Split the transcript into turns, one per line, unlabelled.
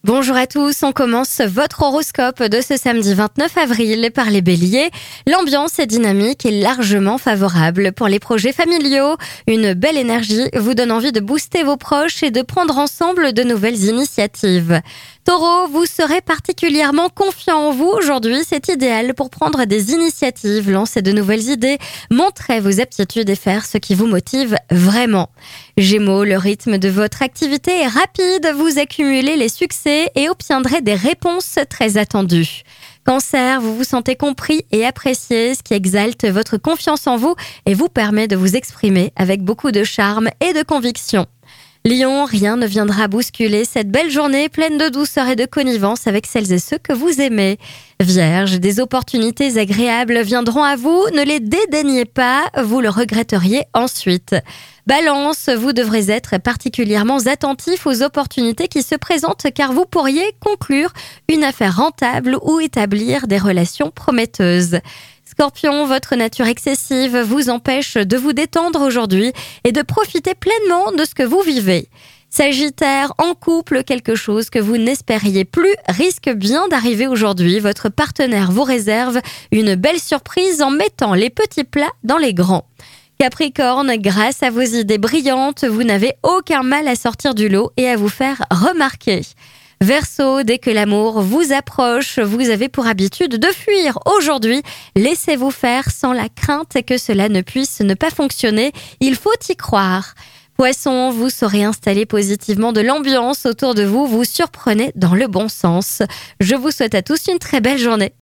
Bonjour à tous, on commence votre horoscope de ce samedi 29 avril par les béliers. L'ambiance est dynamique et largement favorable pour les projets familiaux. Une belle énergie vous donne envie de booster vos proches et de prendre ensemble de nouvelles initiatives. Taureau, vous serez particulièrement confiant en vous aujourd'hui, c'est idéal pour prendre des initiatives, lancer de nouvelles idées, montrer vos aptitudes et faire ce qui vous motive vraiment. Gémeaux, le rythme de votre activité est rapide, vous accumulez les succès et obtiendrez des réponses très attendues. Cancer, vous vous sentez compris et apprécié, ce qui exalte votre confiance en vous et vous permet de vous exprimer avec beaucoup de charme et de conviction. Lion, rien ne viendra bousculer cette belle journée pleine de douceur et de connivence avec celles et ceux que vous aimez. Vierge, des opportunités agréables viendront à vous, ne les dédaignez pas, vous le regretteriez ensuite. Balance, vous devrez être particulièrement attentif aux opportunités qui se présentent car vous pourriez conclure une affaire rentable ou établir des relations prometteuses. Scorpion, votre nature excessive vous empêche de vous détendre aujourd'hui et de profiter pleinement de ce que vous vivez. Sagittaire, en couple, quelque chose que vous n'espériez plus risque bien d'arriver aujourd'hui. Votre partenaire vous réserve une belle surprise en mettant les petits plats dans les grands. Capricorne, grâce à vos idées brillantes, vous n'avez aucun mal à sortir du lot et à vous faire remarquer. Verseau, dès que l'amour vous approche, vous avez pour habitude de fuir. Aujourd'hui, laissez-vous faire sans la crainte que cela ne puisse ne pas fonctionner. Il faut y croire. Poisson, vous saurez installer positivement de l'ambiance autour de vous. Vous surprenez dans le bon sens. Je vous souhaite à tous une très belle journée.